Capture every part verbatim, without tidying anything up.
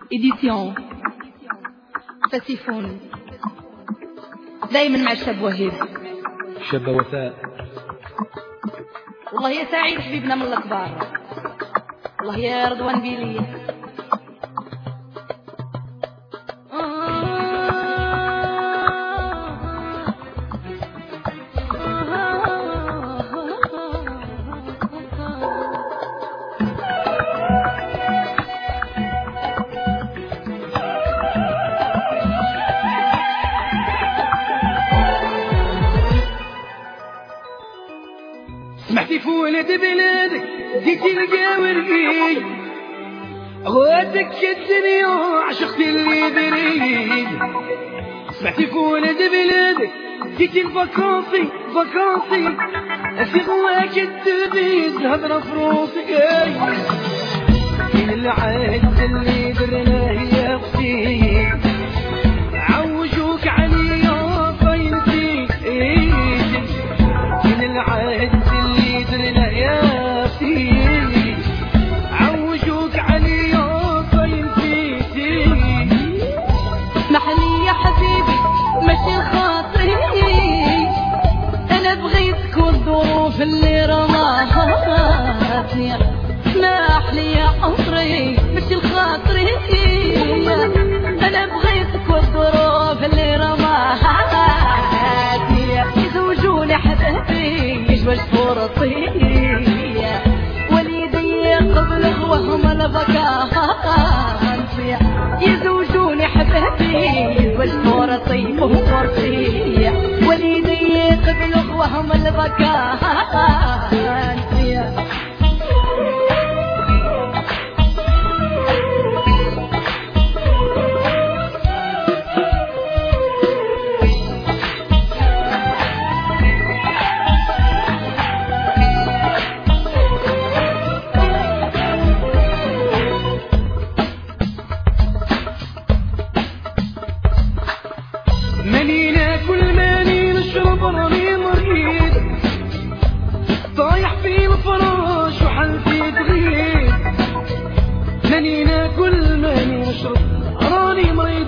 إديسيون فاسيفون دايما مع الشاب وهيب. شاب وفاء. والله يا سعيد حبيبنا من الكبار، والله يا رضوان بيلي. سمحتي في ولد بلادك ديتي القاورقي، غواتك الدنيا عشقتي اللي بريد. سمحتي في ولد بلادك ديتي الفاكونسي فاكونسي، في غواك الدبيز الهضرة في روسك. من العهد اللي درناه يا اختي عوجوك عليا طينتي. من العهد اللي درنا يا اختي عوجوك عليا طينتي. اسمح لي يا حبيبي ماشي الخاطري، انا بغيتك والظروف اللي رماتني. اسمح لي يا عمري ماشي الخاطري، انا بغيتك والظروف اللي رماتني. يزوجوني حبيبي يجوز فرطي، وليدي قبل غوهم الفكانسي. يزوجوني حبيبي يجوز فرطي وفرطي، وليدي قبل غوهم الفكانسي. ماني ناكل ماني نشرب راني مريض، طايح في الفراش وحالتي تغيب. ماني ناكل ماني نشرب راني مريض،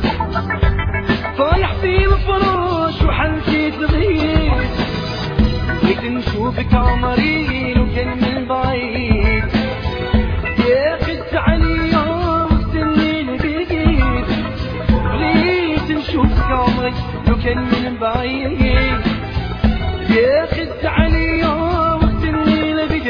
طايح في الفراش وحالتي تغيب. بغيت نشوفك عمري لو كان من بعيد، يا خدت عليا واستني لبيك. بغيت نشوفك عمري لو كان من بعيد، يا خدت عليا واستني لبيك.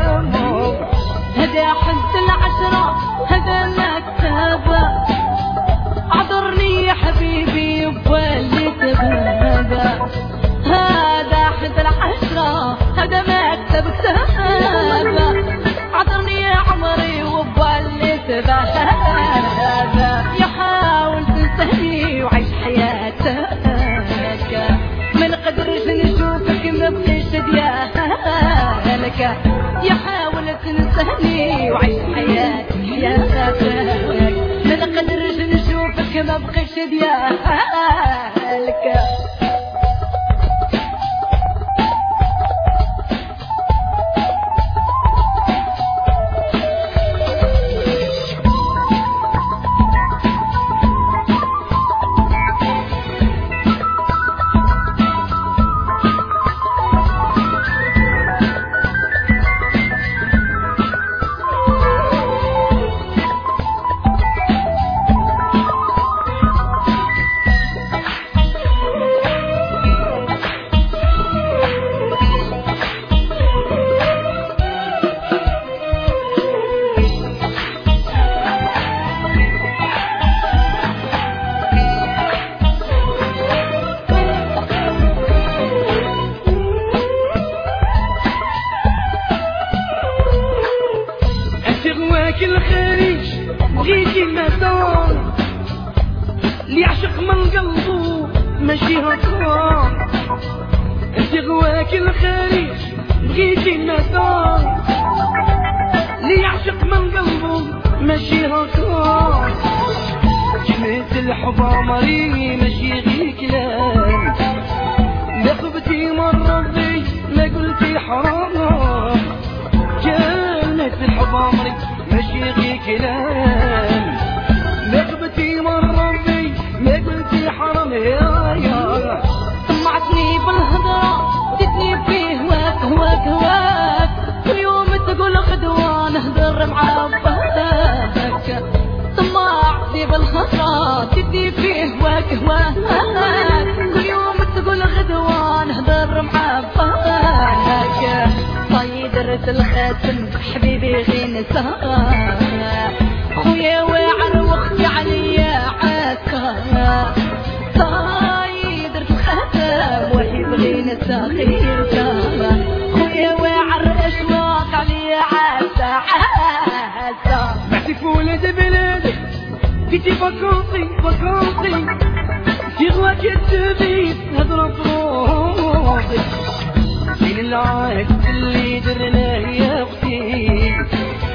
هذا حد العشرة هذا مكتبة، عذرني يا حبيبي بوالي تبهدى. هذا حد العشرة هذا مكتب كتابة، عذرني يا عمري وبوالي تبهدى. يحاول تنساني وعيش حياتك، ما نقدرش نشوفك ما بقيش ديالك. يحاول تنساني وعيش حياتك حياتك، ما نقدرش نشوفك ما بقيش ديالك. الخارج بغيتي المهدان اللي يعشق من قلبه ماشي هكا. انت غواك الخارج بغيتي المهدان اللي يعشق من قلبه ماشي هكا. كلمة الحب عمري ماشي غير كلام، لا خبتي مرة بي ما قلتي حرام. كلمة الحب عمري ماشي غير كلام، معباك طماع في بالخطرة تدي فيه هواك هواك كل يوم تقول غدوة نهدر معباك صيد رس الخاتم حبيبي غينسا خويا واعر واختي عليا عاكا صيد رس الخاتم وحيد غينسا خيرتا خويا واعر اشواق عليا عاسا عاسا بعتك ولد بلادك كنتي فكرتي فكرتي كي غواك التبيت نضرب روحي من العهد اللي درناه يا اختي